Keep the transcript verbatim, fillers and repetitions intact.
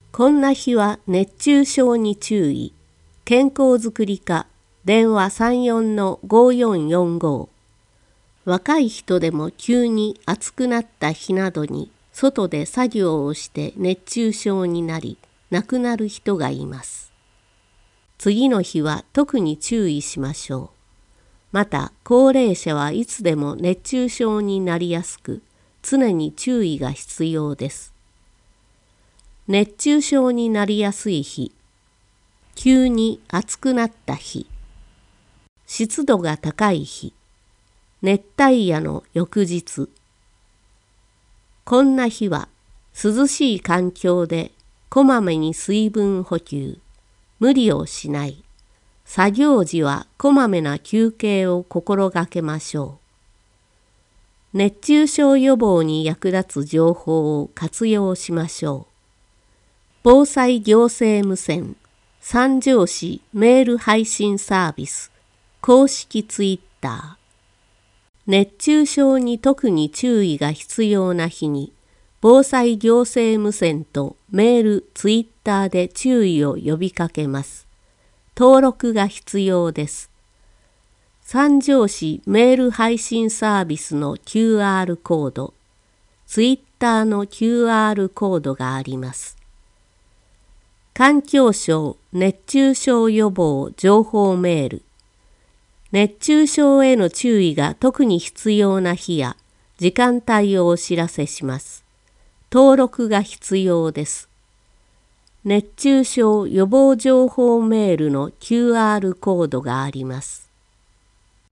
こんな日は熱中症に注意。健康づくり課電話 さんよんのごよんよんご。若い人でも急に暑くなった日などに外で作業をして熱中症になり亡くなる人がいます。次の日は特に注意しましょう。また高齢者はいつでも熱中症になりやすく常に注意が必要です。熱中症になりやすい日、急に暑くなった日、湿度が高い日、熱帯夜の翌日。こんな日は涼しい環境でこまめに水分補給、無理をしない、作業時はこまめな休憩を心がけましょう。熱中症予防に役立つ情報を活用しましょう。防災行政無線三条市メール配信サービス公式ツイッター。熱中症に特に注意が必要な日に防災行政無線とメールツイッターで注意を呼びかけます。登録が必要です。三条市メール配信サービスの キューアール コード、ツイッターの キューアール コードがあります。環境省熱中症予防情報メール。熱中症への注意が特に必要な日や時間帯をお知らせします。登録が必要です。熱中症予防情報メールの キューアール コードがあります。